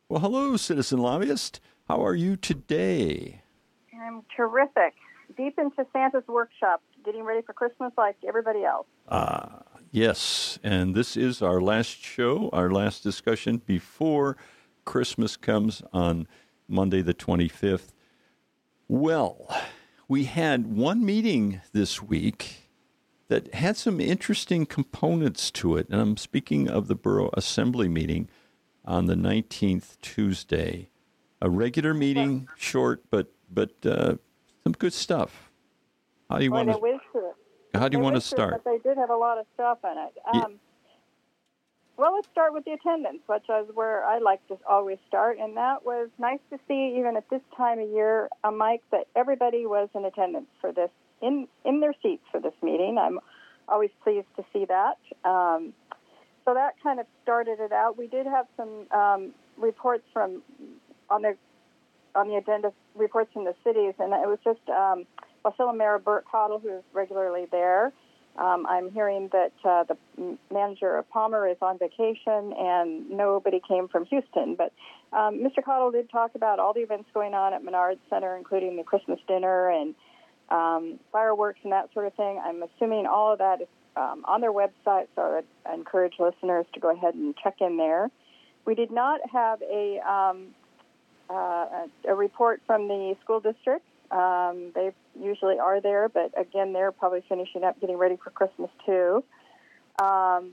Well, hello, citizen lobbyist. How are you today? I'm terrific. Deep into Santa's workshop, getting ready for Christmas like everybody else. Yes, and this is our last show, our last discussion before Christmas comes on Monday the 25th. Well, we had one meeting this week that had some interesting components to it, and I'm speaking of the Borough Assembly meeting on the 19th, Tuesday. A regular meeting, short, but some good stuff. How do you want to start? But they did have a lot of stuff in it. Well, let's start with the attendance, which is where I like to always start, and that was nice to see, even at this time of year, Mike, that everybody was in attendance for this, in their seats for this meeting. I'm always pleased to see that. So that kind of started it out. We did have some reports from on the agenda, reports from the cities, and it was just Wasilla Mayor Burt Cottle, who is regularly there. I'm hearing that the manager of Palmer is on vacation, and nobody came from Houston. But Mr. Cottle did talk about all the events going on at Menard Center, including the Christmas dinner and fireworks and that sort of thing. I'm assuming all of that is on their website, so I encourage listeners to go ahead and check in there. We did not have a report from the school district. They usually are there, but again, they're probably finishing up, getting ready for Christmas too. The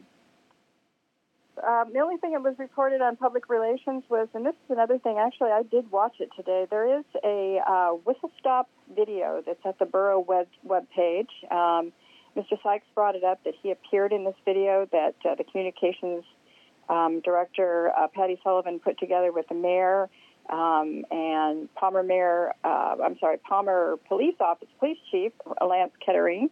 only thing that was reported on public relations was, and this is another thing, actually, I did watch it today. There is a whistle-stop video that's at the Borough web page. Mr. Sykes brought it up that he appeared in this video that the communications director, Patty Sullivan, put together with the mayor and Palmer Police Chief, Lance Kettering,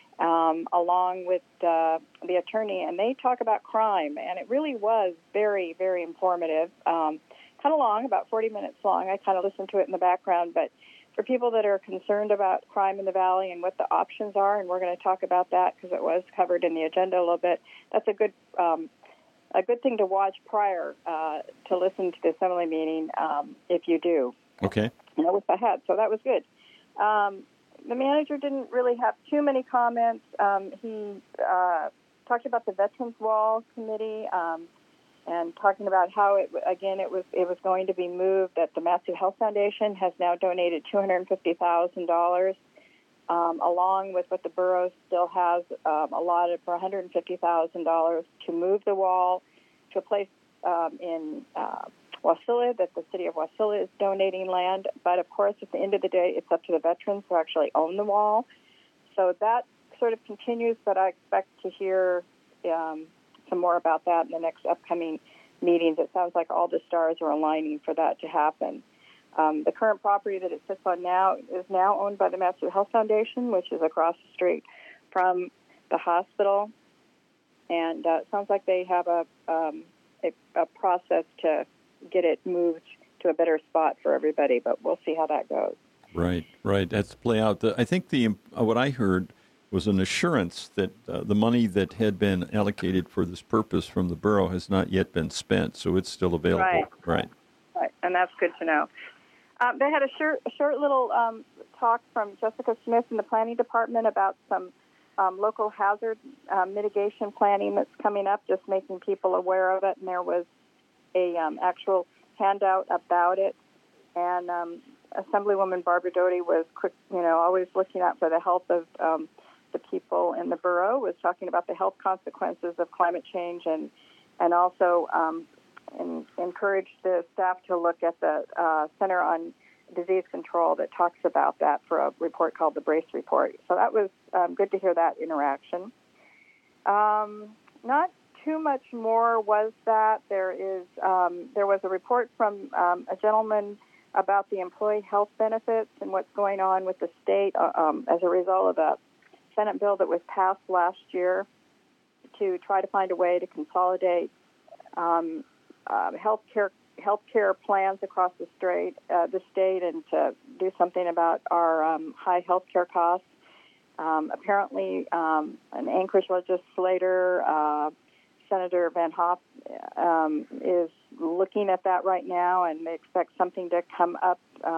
along with the attorney, and they talk about crime, and it really was very, very informative. Kind of long, about 40 minutes long. I kind of listened to it in the background, but for people that are concerned about crime in the Valley and what the options are, and we're going to talk about that because it was covered in the agenda a little bit, that's a good thing to watch prior to listen to the assembly meeting if you do. Okay. And I wish I had, so that was good. The manager didn't really have too many comments. He talked about the Veterans Wall Committee and talking about how it was going to be moved. That the Massive Health Foundation has now donated $250,000, along with what the borough still has allotted for $150,000 to move the wall to a place in Wasilla, that the city of Wasilla is donating land. But, of course, at the end of the day, it's up to the veterans who actually own the wall. So that sort of continues, but I expect to hear some more about that in the next upcoming meetings. It sounds like all the stars are aligning for that to happen. The current property that it sits on now is now owned by the Massive Health Foundation, which is across the street from the hospital. And it sounds like they have a process to get it moved to a better spot for everybody, but we'll see how that goes. Right. That's to play out. I think what I heard was an assurance that the money that had been allocated for this purpose from the borough has not yet been spent, so it's still available. Right. And that's good to know. They had a short little talk from Jessica Smith in the planning department about some local hazard mitigation planning that's coming up, just making people aware of it. And there was a actual handout about it. And Assemblywoman Barbara Doty was always looking out for the health of the people in the borough, was talking about the health consequences of climate change, and also encouraged the staff to look at the Center on Disease Control that talks about that for a report called the Brace Report. So that was good to hear that interaction. Not too much more was that. There was a report from a gentleman about the employee health benefits and what's going on with the state as a result of a Senate bill that was passed last year to try to find a way to consolidate healthcare plans across the state, and to do something about our high healthcare costs. Apparently, an Anchorage legislator Senator Van Hoff is looking at that right now, and they expect something to come up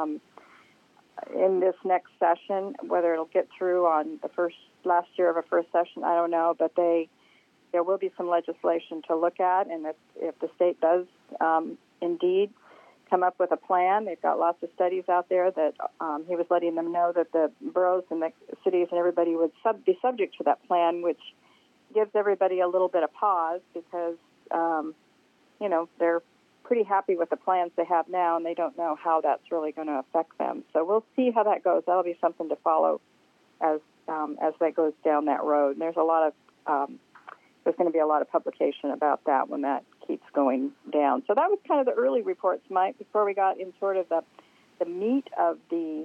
in this next session. Whether it'll get through on the last year of a first session, I don't know, but there will be some legislation to look at, and if the state does indeed come up with a plan, they've got lots of studies out there that he was letting them know that the boroughs and the cities and everybody would be subject to that plan, which gives everybody a little bit of pause because, they're pretty happy with the plans they have now, and they don't know how that's really going to affect them. So we'll see how that goes. That'll be something to follow as that goes down that road. And there's going to be a lot of publication about that when that keeps going down. So that was kind of the early reports, Mike, before we got in sort of the meat of the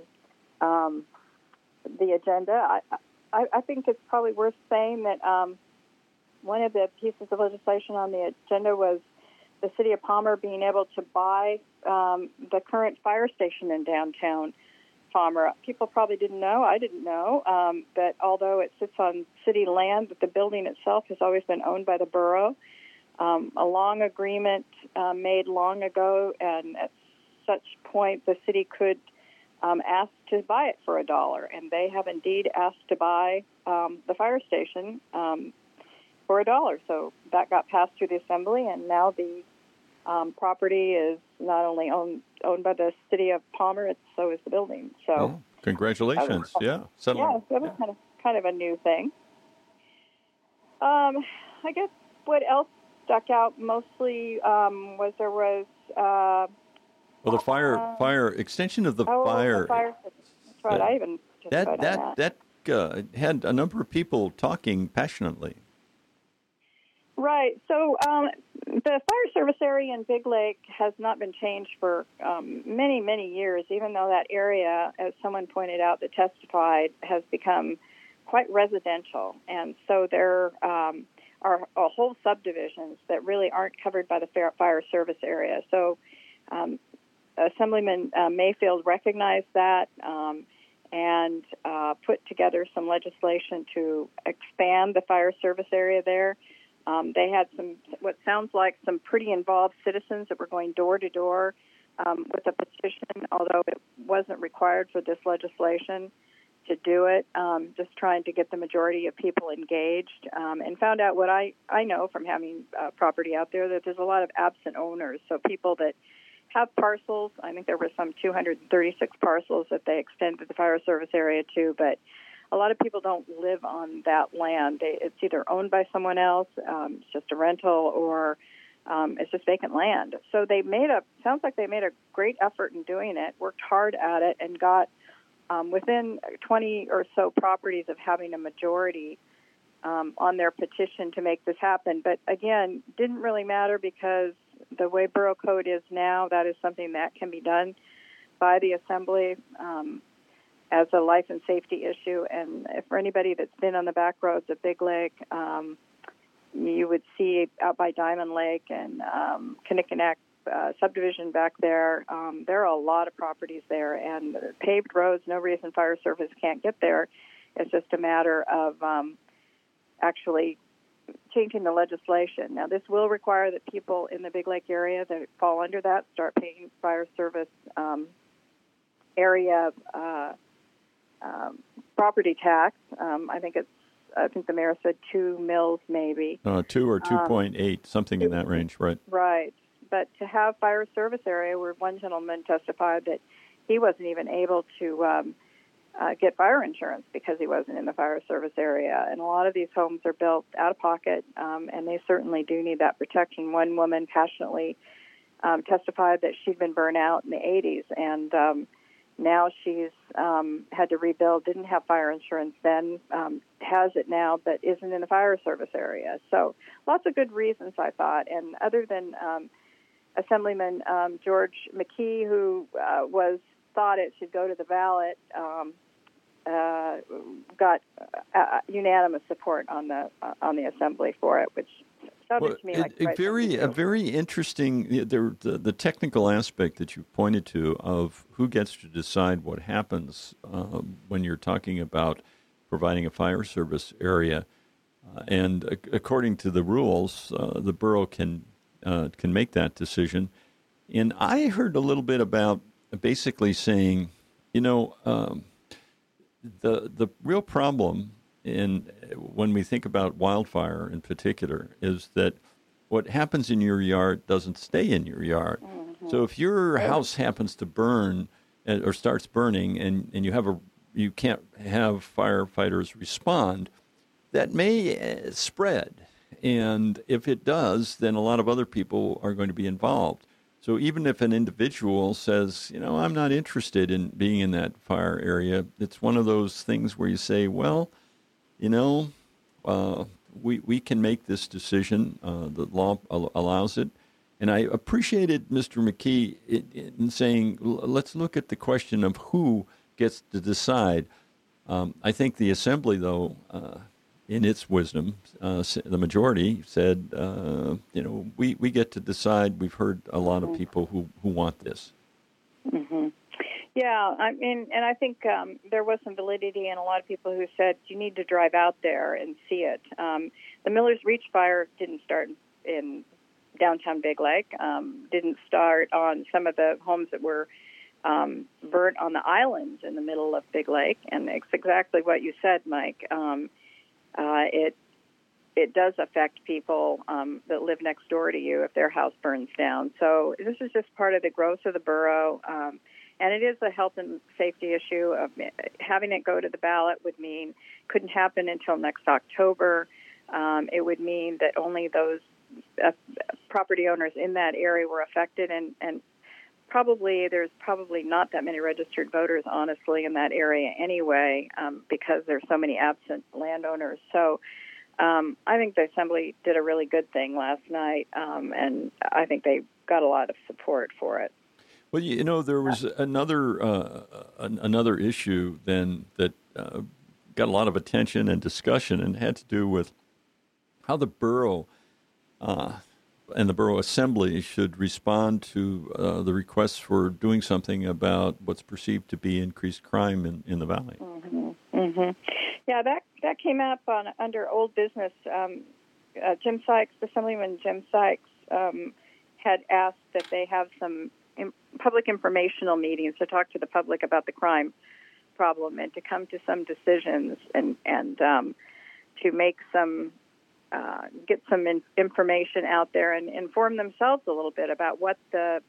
agenda. I think it's probably worth saying that one of the pieces of legislation on the agenda was the city of Palmer being able to buy the current fire station in downtown Palmer. People probably didn't know, I didn't know, that although it sits on city land, that the building itself has always been owned by the borough. A long agreement made long ago, and at such point the city could ask to buy it for $1, and they have indeed asked to buy the fire station for $1. So that got passed through the assembly, and now the property is not only owned by the city of Palmer, so is the building. So congratulations! That was kind of a new thing. I guess what else stuck out mostly was the fire extension of the fire. The fire. That's right. I even that had a number of people talking passionately. Right. So the fire service area in Big Lake has not been changed for many, many years, even though that area, as someone pointed out that testified, has become quite residential. And so there are a whole subdivisions that really aren't covered by the fire service area. So Assemblyman Mayfield recognized that and put together some legislation to expand the fire service area there. They had what sounds like some pretty involved citizens that were going door to door with a petition, although it wasn't required for this legislation to do it, just trying to get the majority of people engaged, and found out what I know from having property out there, that there's a lot of absent owners, so people that have parcels. I think there were some 236 parcels that they extended the fire service area to, but a lot of people don't live on that land. It's either owned by someone else, it's just a rental, or it's just vacant land. So sounds like they made a great effort in doing it, worked hard at it, and got within 20 or so properties of having a majority on their petition to make this happen. But again, didn't really matter because the way Borough Code is now, that is something that can be done by the Assembly as a life and safety issue. And for anybody that's been on the back roads of Big Lake, you would see out by Diamond Lake and Kinnickinnick subdivision back there, there are a lot of properties there, and paved roads, no reason fire service can't get there. It's just a matter of actually changing the legislation. Now, this will require that people in the Big Lake area that fall under that start paying fire service area property tax. I think the mayor said 2 mills, maybe. 2 or 2.8, something in that range, right? Right. But to have fire service area, where one gentleman testified that he wasn't even able to get fire insurance because he wasn't in the fire service area. And a lot of these homes are built out of pocket, and they certainly do need that protection. One woman passionately testified that she'd been burnt out in the 80s, and now she's had to rebuild, didn't have fire insurance then, has it now, but isn't in the fire service area. So lots of good reasons, I thought. And other than Assemblyman George McKee, who thought it should go to the ballot, got unanimous support on the Assembly for it, which sounded to me like a very interesting. The technical aspect that you pointed to of who gets to decide what happens when you're talking about providing a fire service area. And according to the rules, the borough can make that decision. And I heard a little bit about basically saying, the real problem when we think about wildfire in particular is that what happens in your yard doesn't stay in your yard. Mm-hmm. So if your house happens to burn or starts burning, and you can't have firefighters respond, that may spread. And if it does, then a lot of other people are going to be involved. So even if an individual says, I'm not interested in being in that fire area, it's one of those things where you say, well, we can make this decision. The law allows it. And I appreciated Mr. McKee in saying, let's look at the question of who gets to decide. I think the Assembly, though, in its wisdom, the majority said, we get to decide. We've heard a lot of people who want this. Mm-hmm. Yeah, I mean, and I think there was some validity in a lot of people who said you need to drive out there and see it. The Miller's Reach fire didn't start in downtown Big Lake, didn't start on some of the homes that were burnt on the islands in the middle of Big Lake, and it's exactly what you said, Mike. It does affect people that live next door to you if their house burns down. So this is just part of the growth of the borough, and it is a health and safety issue. Having it go to the ballot would mean couldn't happen until next October. It would mean that only those property owners in that area were affected, and there's probably not that many registered voters, honestly, in that area anyway, because there's so many absent landowners. So I think the Assembly did a really good thing last night, and I think they got a lot of support for it. Well, there was another issue then that got a lot of attention and discussion, and had to do with how the borough and the Borough Assembly should respond to the requests for doing something about what's perceived to be increased crime in the valley. Mm-hmm. Mm-hmm. Yeah, that came up under old business. Jim Sykes, Assemblyman Jim Sykes, had asked that they have some public informational meetings to talk to the public about the crime problem and to come to some decisions and to make some get some information out there and inform themselves a little bit about what the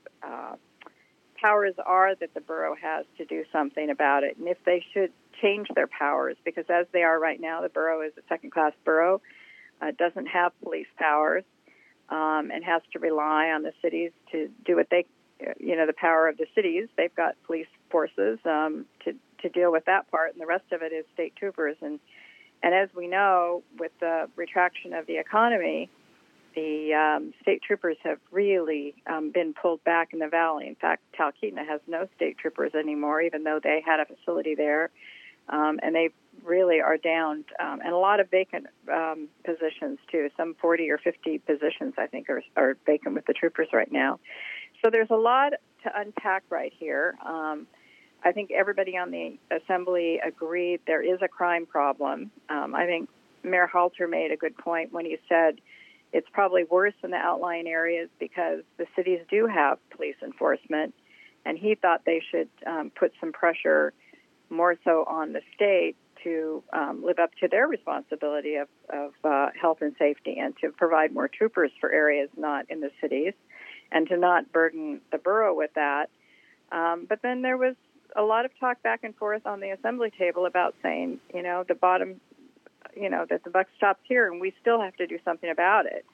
powers are that the borough has to do something about it, and if they should change their powers, because as they are right now, the borough is a second-class borough, doesn't have police powers, and has to rely on the cities to do what they, the power of the cities. They've got police forces to deal with that part, and the rest of it is state troopers. And as we know, with the retraction of the economy, the state troopers have really been pulled back in the valley. In fact, Talkeetna has no state troopers anymore, even though they had a facility there. And they really are down, and a lot of vacant positions, too. Some 40 or 50 positions, I think, are vacant with the troopers right now. So there's a lot to unpack right here. I think everybody on the Assembly agreed there is a crime problem. I think Mayor Halter made a good point when he said it's probably worse in the outlying areas because the cities do have police enforcement, and he thought they should put some pressure more so on the state to live up to their responsibility of health and safety and to provide more troopers for areas not in the cities and to not burden the borough with that. But then there was a lot of talk back and forth on the Assembly table about saying, the bottom, that the buck stops here and we still have to do something about it.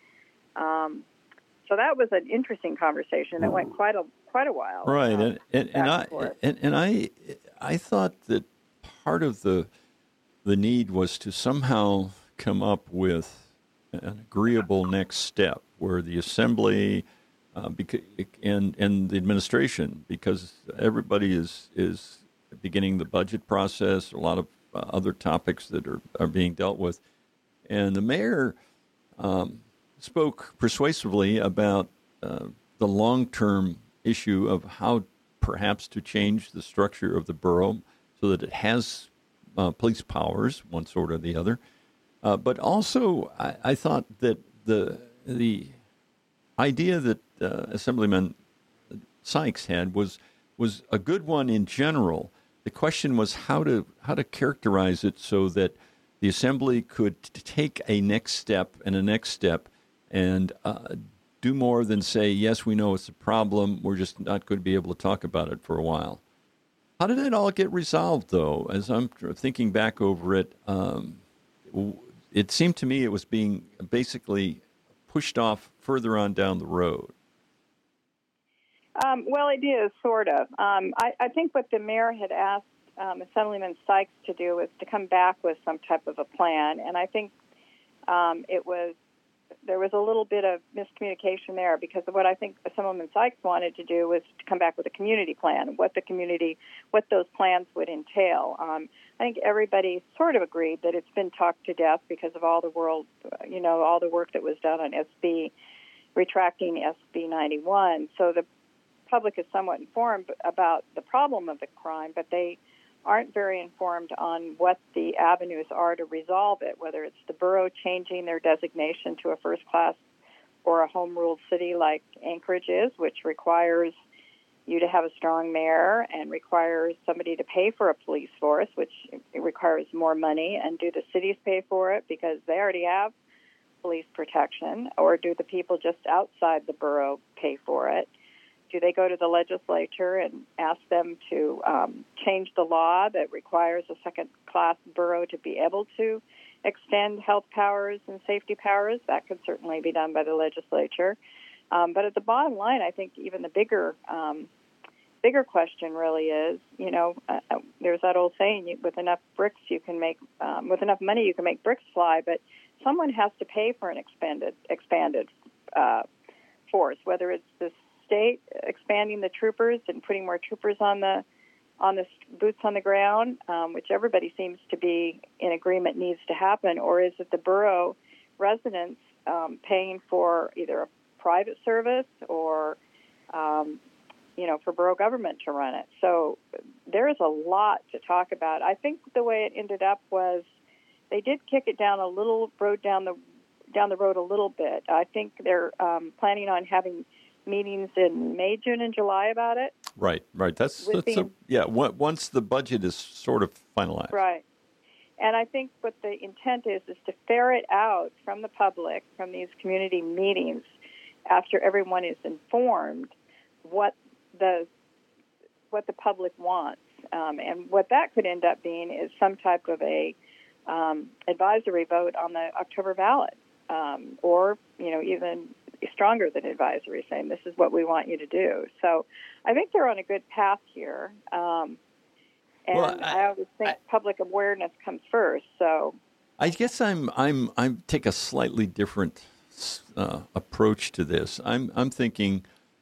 So that was an interesting conversation that went quite a while. Right, and I thought that part of the need was to somehow come up with an agreeable next step where the Assembly and the administration, because everybody is beginning the budget process, a lot of other topics that are being dealt with, and the mayor spoke persuasively about the long-term issue of how perhaps to change the structure of the borough so that it has police powers, one sort or the other, But also, I thought that the idea that Assemblyman Sykes had was a good one in general. The question was how to characterize it so that the Assembly could take a next step and a next step and do more than say, yes, we know it's a problem. We're just not going to be able to talk about it for a while. How did it all get resolved, though? As I'm thinking back over it, it seemed to me it was being basically pushed off further on down the road. Well, it is, sort of. I think what the mayor had asked Assemblyman Sykes to do was to come back with some type of a plan, and I think there was a little bit of miscommunication there, because of what I think Assemblyman Sykes wanted to do was to come back with a community plan, what those plans would entail. I think everybody sort of agreed that it's been talked to death because of all the work that was done on retracting SB 91. So the public is somewhat informed about the problem of the crime, but they aren't very informed on what the avenues are to resolve it, whether it's the borough changing their designation to a first class or a home-ruled city like Anchorage is, which requires you to have a strong mayor and requires somebody to pay for a police force, which requires more money, and do the cities pay for it because they already have police protection, or do the people just outside the borough pay for it? Do they go to the legislature and ask them to change the law that requires a second-class borough to be able to extend health powers and safety powers? That could certainly be done by the legislature. But at the bottom line, I think even the bigger question really is, there's that old saying: with enough bricks you can make, with enough money you can make bricks fly. But someone has to pay for an expanded force, whether it's this state expanding the troopers and putting more troopers on the boots on the ground, which everybody seems to be in agreement needs to happen, or is it the borough residents paying for either a private service or for borough government to run it? So there is a lot to talk about. I think the way it ended up was they did kick it down the road a little bit. I think they're planning on having meetings in May, June, and July about it. Right. Once the budget is sort of finalized. Right. And I think what the intent is to ferret out from the public, from these community meetings, after everyone is informed, what the public wants. And what that could end up being is some type of a advisory vote on the October ballot, or even stronger than advisory, saying this is what we want you to do. So I think they're on a good path here. I always think public awareness comes first. So I guess I take a slightly different approach to this. I'm thinking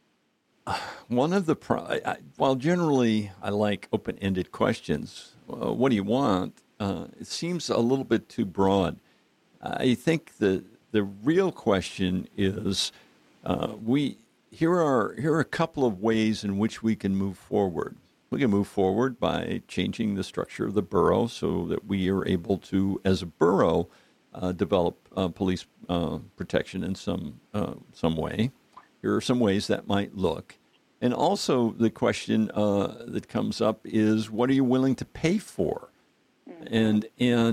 one of the while generally I like open-ended questions. What do you want? It seems a little bit too broad. I think the real question is, here are a couple of ways in which we can move forward. We can move forward by changing the structure of the borough so that we are able to, as a borough, develop police protection in some way. Here are some ways that might look. And also the question that comes up is, what are you willing to pay for? And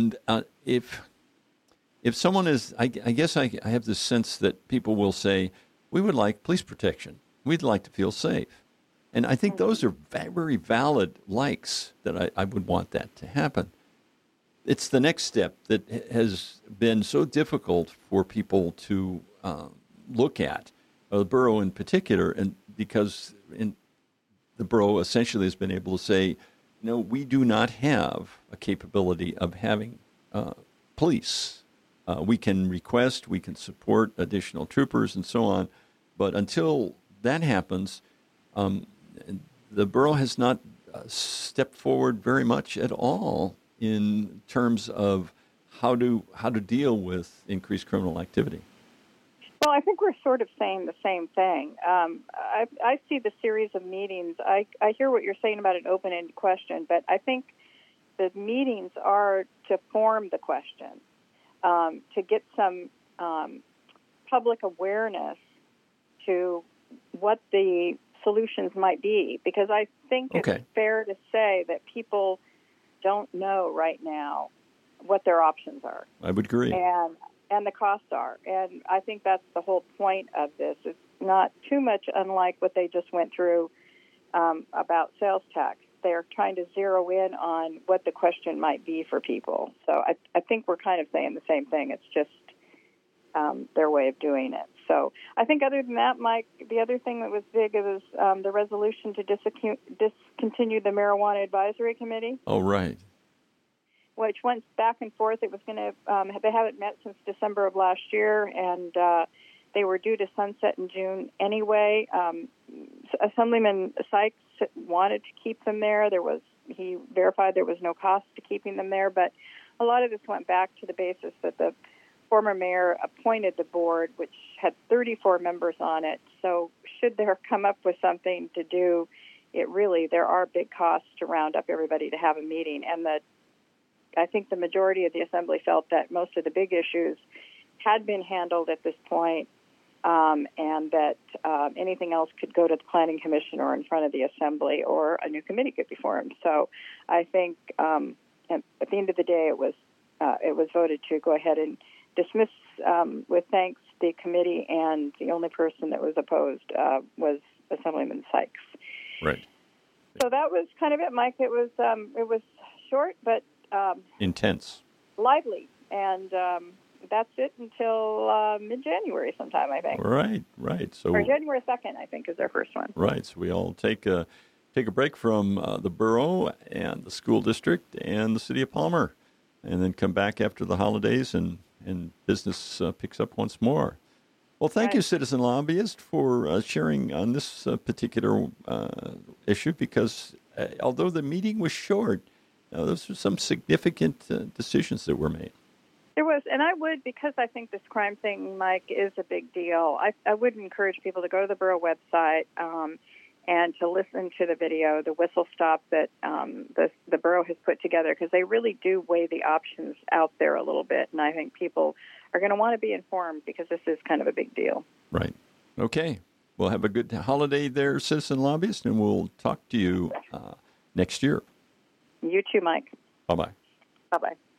if someone is, I guess I have this sense that people will say, we would like police protection. We'd like to feel safe. And I think those are very valid likes that I would want that to happen. It's the next step that has been so difficult for people to look at, the borough in particular, and because the borough essentially has been able to say, no, we do not have a capability of having police. We can request, we can support additional troopers and so on, but until that happens, the borough has not stepped forward very much at all in terms of how to deal with increased criminal activity. Well, I think we're sort of saying the same thing. I see the series of meetings. I hear what you're saying about an open-ended question, but I think the meetings are to form the question. to get some public awareness to what the solutions might be, because I think it's fair to say that people don't know right now what their options are. I would agree. And the costs are. And I think that's the whole point of this. It's not too much unlike what they just went through about sales tax. They're trying to zero in on what the question might be for people. So I think we're kind of saying the same thing. It's just their way of doing it. So I think other than that, Mike, the other thing that was big was the resolution to discontinue the Marijuana Advisory Committee. Oh, right. Which went back and forth. It was going to, they haven't met since December of last year, and they were due to sunset in June anyway. Assemblyman Sykes wanted to keep them there. He verified there was no cost to keeping them there, but a lot of this went back to the basis that the former mayor appointed the board, which had 34 members on it. So should there come up with something to do, there are big costs to round up everybody to have a meeting. And I think the majority of the assembly felt that most of the big issues had been handled at this point, and that anything else could go to the Planning Commission or in front of the assembly, or a new committee could be formed. So I think at the end of the day, it was voted to go ahead and dismiss with thanks the committee, and the only person that was opposed was Assemblyman Sykes. Right. So that was kind of it, Mike. It was short but intense, lively, and that's it until mid-January sometime, I think. Right. So, or January 2nd, I think, is their first one. Right. So we all take a break from the borough and the school district and the city of Palmer, and then come back after the holidays, and business picks up once more. Well, thank you, Citizen Lobbyist, for sharing on this particular issue, because although the meeting was short, those are some significant decisions that were made. There was, and I would, because I think this crime thing, Mike, is a big deal, I would encourage people to go to the borough website and to listen to the video, the whistle stop that the borough has put together, because they really do weigh the options out there a little bit, and I think people are going to want to be informed, because this is kind of a big deal. Right. Okay. Well, have a good holiday there, Citizen Lobbyist, and we'll talk to you next year. You too, Mike. Bye-bye. Bye-bye.